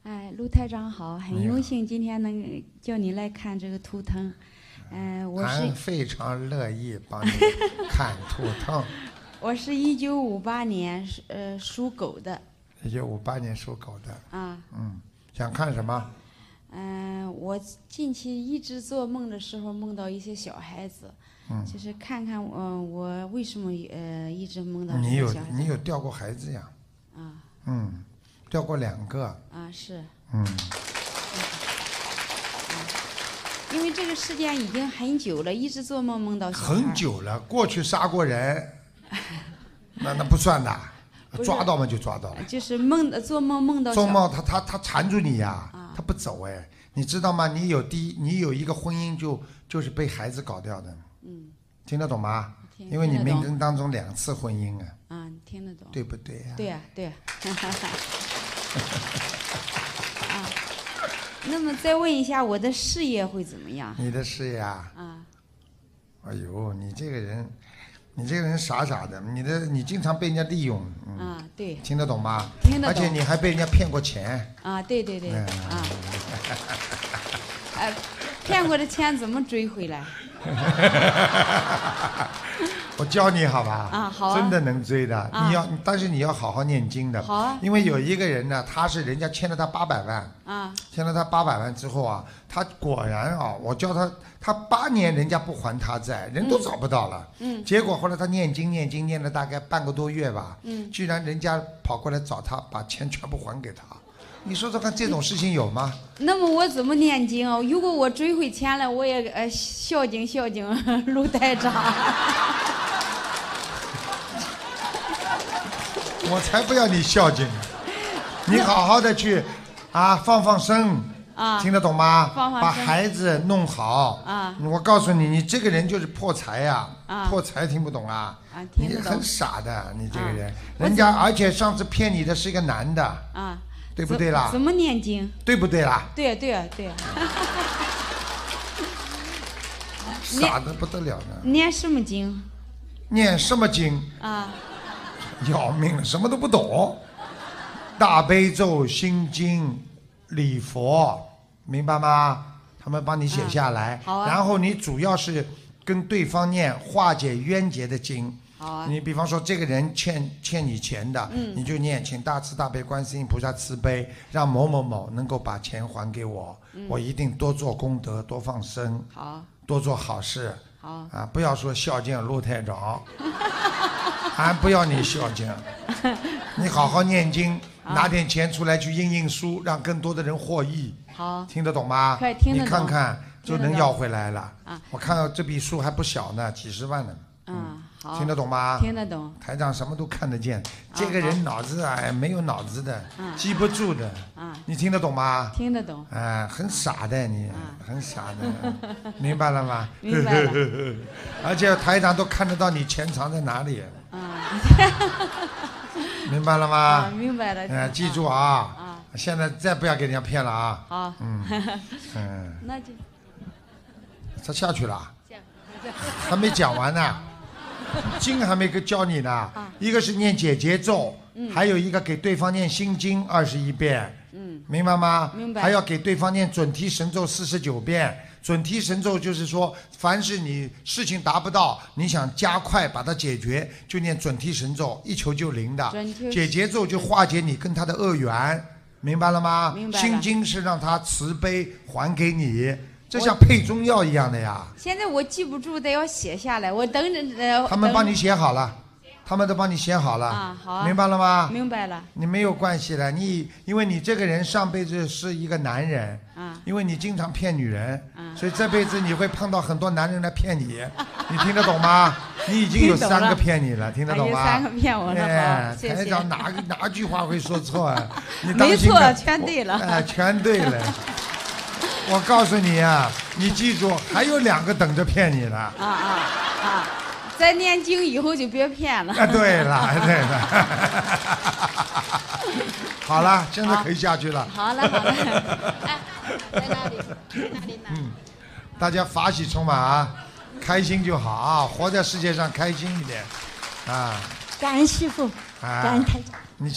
哎，陆台长好，很荣幸今天能叫你来看这个图腾。我是非常乐意帮你看图腾。 我是1958年属狗的。 1958年属狗的。 啊。 想看什么？ 我近期一直做梦的时候梦到一些小孩子，就是看看我为什么一直梦到这些小孩子。 你有掉过孩子呀？啊。掉过2个。 啊，是。因为这个时间已经很久了，一直做梦梦到小孩。 很久了，过去杀过人，那不算的，抓到嘛就抓到了。 就是做梦梦到。 做梦他缠住你呀，他不走哎，你知道吗？你有一个婚姻就是被孩子搞掉的。听得懂吗？因为你命根当中2次婚姻啊。 听得懂。 对不对呀？ 对呀，对呀。那么再问一下，我的事业会怎么样？ 你的事业啊？哎呦，你这个人傻傻的，你经常被人家利用。 对。 听得懂吗？ 听得懂。 而且你还被人家骗过钱。 对。骗过的钱怎么追回来？ 我教你好吧？ 好啊。 真的能追的。但是你要好好念经的。 好啊。 因为有一个人呢，人家欠了他800万。欠了他800万之后啊，他果然啊，我教他8年人家不还他债，人都找不到了。结果后来他念经念了大概半个多月吧。居然人家跑过来找他，把钱全部还给他。你说说看，这种事情有吗？ 那么我怎么念经啊？如果我追回钱了，我也孝敬陆台长。 我才不要你孝敬，你好好的去放生。听得懂吗？把孩子弄好。我告诉你，你这个人就是破财呀。破财听不懂啊？ 听得懂。 你很傻的，你这个人。人家而且上次骗你的是一个男的。对不对啦？ 怎么念经？ 对不对啦？ 对。 傻的不得了呢。 念什么经？ 念什么经？要命了，什么都不懂。大悲咒、心经、礼佛，明白吗？他们帮你写下来。 好啊。 然后你主要是跟对方念化解冤结的经。你比方说这个人欠你钱的，你就念请大慈大悲观世音菩萨慈悲，让某某某能够把钱还给我，我一定多做功德，多放生，多做好事。不要说孝敬陆台长，不要你孝敬，你好好念经，拿点钱出来去印书，让更多的人获益。听得懂吗？ 听得懂。 你看看就能要回来了。我看到这笔数还不小呢，几十万呢。听得懂吗？ 听得懂。 台长什么都看得见，这个人脑子没有脑子的，记不住的。你听得懂吗？ 听得懂。 很傻的你，很傻的，明白了吗？ 明白了。 而且台长都看得到你钱藏在哪里。明白了吗？ 明白了。 记住啊！现在再不要给人家骗了啊！ 好。那就。 他下去了。还没讲完呢。经还没教你呢。一个是念解结咒，还有一个给对方念心经21遍。明白吗？ 明白。 还要给对方念准提神咒49遍。准提神咒就是说，凡是你事情达不到，你想加快把它解决，就念准提神咒，一求就灵的。解结咒就化解你跟他的恶缘，明白了吗？ 明白了。 心经是让他慈悲还给你。这像配中药一样的呀！ 现在我记不住的，要写下来，我等着。 他们帮你写好了，他们都帮你写好了。 好。 明白了吗？ 明白了。 你没有关系的，因为你这个人上辈子是一个男人。因为你经常骗女人。所以这辈子你会碰到很多男人来骗你，你听得懂吗？你已经有3个骗你了，听得懂吗？ 有3个骗我了。谢谢。 台长哪句话会说错啊？ 没错，全对了。 全对了。我告诉你啊，你记住，还有2个等着骗你呢。 在念经以后就别骗了。 对了。好了，现在可以下去了。 好了。在哪里呢？ 大家法喜充满啊，开心就好啊，活在世界上开心一点啊。 感恩师父，感恩台长。 你